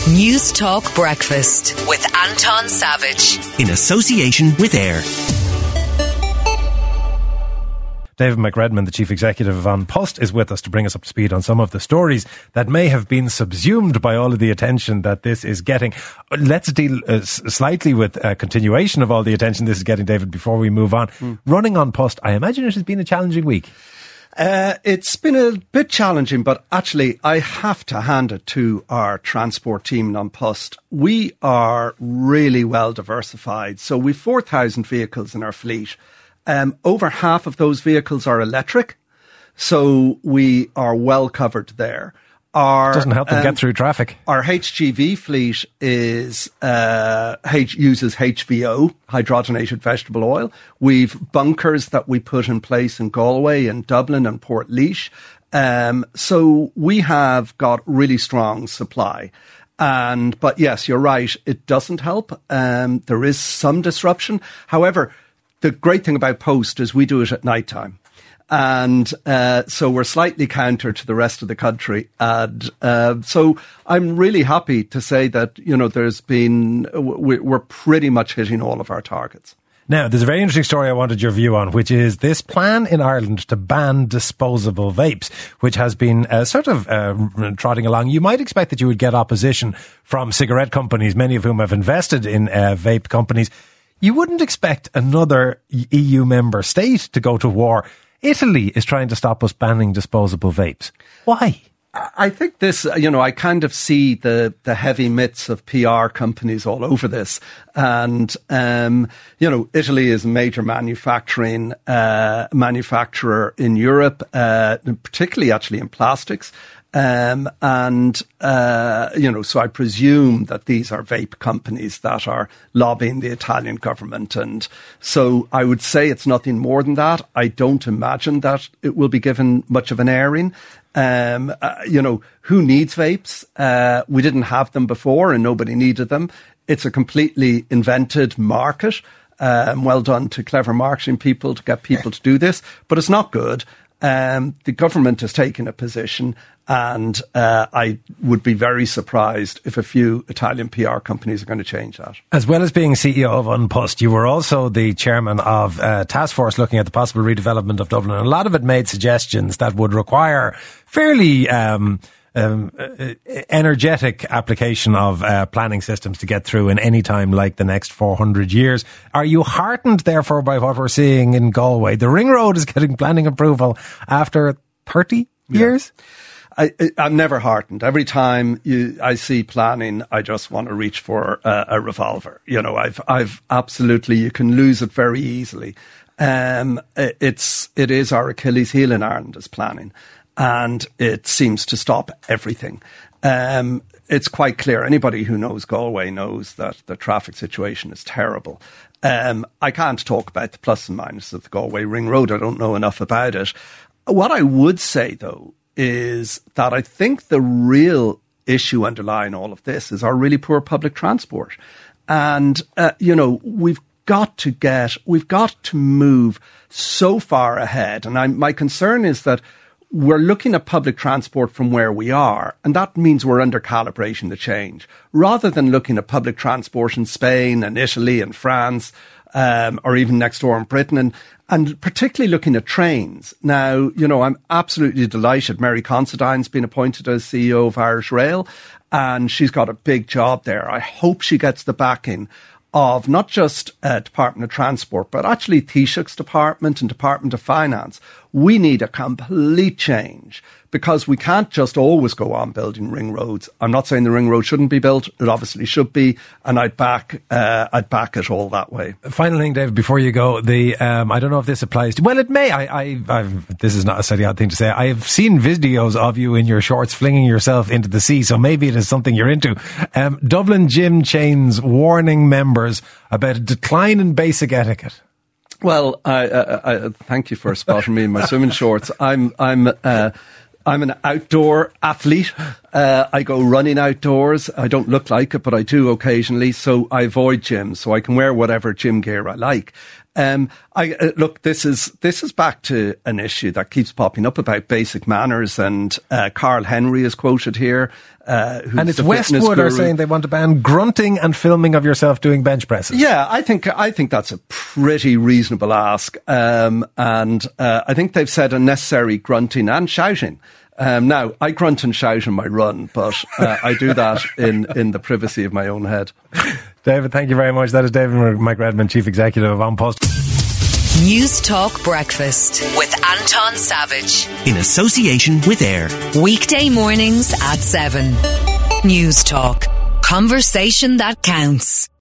News Talk Breakfast with Anton Savage. In association with AIR. David McRedmond, the Chief Executive of An Post, is with us to bring us up to speed on some of the stories that may have been subsumed by all of the attention that this is getting. Let's deal slightly with a continuation of all the attention this is getting, David, before we move on. Running An Post, I imagine it has been a challenging week. It's been a bit challenging, but actually I have to hand it to our transport team in An Post. We are really well diversified. So we've 4,000 vehicles in our fleet. Over half of those vehicles are electric. So we are well covered there. Doesn't help them get through traffic. Our HGV fleet is uses HVO, hydrogenated vegetable oil. We've bunkers that we put in place in Galway and Dublin and Portlaoise. So we have got really strong supply. But yes, you're right, it doesn't help. There is some disruption. However, the great thing about Post is we do it at night time. And so we're slightly counter to the rest of the country. And so I'm really happy to say that, we're pretty much hitting all of our targets. Now, there's a very interesting story I wanted your view on, which is this plan in Ireland to ban disposable vapes, which has been trotting along. You might expect that you would get opposition from cigarette companies, many of whom have invested in vape companies. You wouldn't expect another EU member state to go to war. Italy is trying to stop us banning disposable vapes. Why? I think this, I kind of see the heavy mitts of PR companies all over this. And, Italy is a major manufacturer in Europe, particularly actually in plastics. So I presume that these are vape companies that are lobbying the Italian government. And so I would say it's nothing more than that. I don't imagine that it will be given much of an airing. Who needs vapes? We didn't have them before and nobody needed them. It's a completely invented market. Well done to clever marketing people to get people to do this, but it's not good. The government has taken a position, and I would be very surprised if a few Italian PR companies are going to change that. As well as being CEO of An Post, you were also the chairman of a task force looking at the possible redevelopment of Dublin. And a lot of it made suggestions that would require fairly energetic application of planning systems to get through in any time like the next 400 years. Are you heartened, therefore, by what we're seeing in Galway? The Ring Road is getting planning approval after 30 years? I'm never heartened. Every time I see planning, I just want to reach for a revolver. I've absolutely, you can lose it very easily. It is our Achilles heel in Ireland is planning. And it seems to stop everything. It's quite clear. Anybody who knows Galway knows that the traffic situation is terrible. I can't talk about the plus and minus of the Galway Ring Road. I don't know enough about it. What I would say, though, is that I think the real issue underlying all of this is our really poor public transport. And, we've got to move so far ahead. And my concern is that we're looking at public transport from where we are, and that means we're under-calibrating the change, rather than looking at public transport in Spain and Italy and France, or even next door in Britain, and particularly looking at trains. Now, I'm absolutely delighted Mary Considine's been appointed as CEO of Irish Rail, and she's got a big job there. I hope she gets the backing of not just Department of Transport, but actually Taoiseach's department and Department of Finance. We need a complete change because we can't just always go on building ring roads. I'm not saying the ring road shouldn't be built. It obviously should be, and I'd back it all that way. Final thing, Dave, before you go, I don't know if this applies to, well, it may. This is not a silly odd thing to say. I have seen videos of you in your shorts flinging yourself into the sea, so maybe it is something you're into. Dublin gym chains warning members about a decline in basic etiquette. Well, I thank you for spotting me in my swimming shorts. I'm an outdoor athlete. I go running outdoors. I don't look like it, but I do occasionally. So I avoid gyms, so I can wear whatever gym gear I like. Look, this is back to an issue that keeps popping up about basic manners, and Carl Henry is quoted here. And it's Westwood are saying they want to ban grunting and filming of yourself doing bench presses. Yeah, I think that's a pretty reasonable ask, and I think they've said unnecessary grunting and shouting. Now, I grunt and shout in my run, but I do that in the privacy of my own head. David, thank you very much. That is David McRedmond, Chief Executive of An Post. News Talk Breakfast with Anton Savage. In association with AIR. Weekday mornings at 7. News Talk. Conversation that counts.